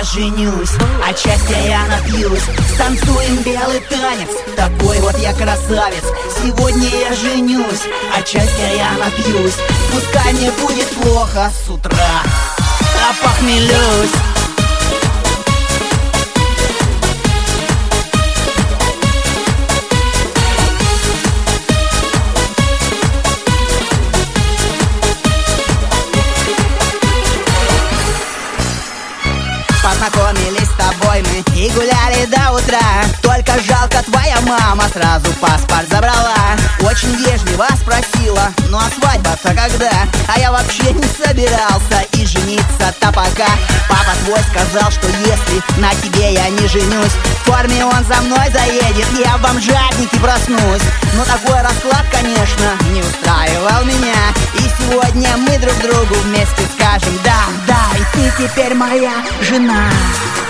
женюсь, от счастья я напьюсь. Станцуем белый танец, такой вот я красавец. Сегодня я женюсь, от счастья я напьюсь. Пускай мне будет плохо с утра, а похмелюсь. Познакомились с тобой мы и гуляли до утра. Только жалко, твоя мама сразу паспорт забрала. Очень вежливо спросила, ну а свадьба-то когда? А я вообще не собирался и жениться-то пока. Папа твой сказал, что если на тебе я не женюсь, в форме он за мной заедет, я в бомжатнике проснусь. Но такой расклад, конечно, не устраивал меня. И сегодня мы друг другу вместе скажем да, да, и ты теперь моя жена.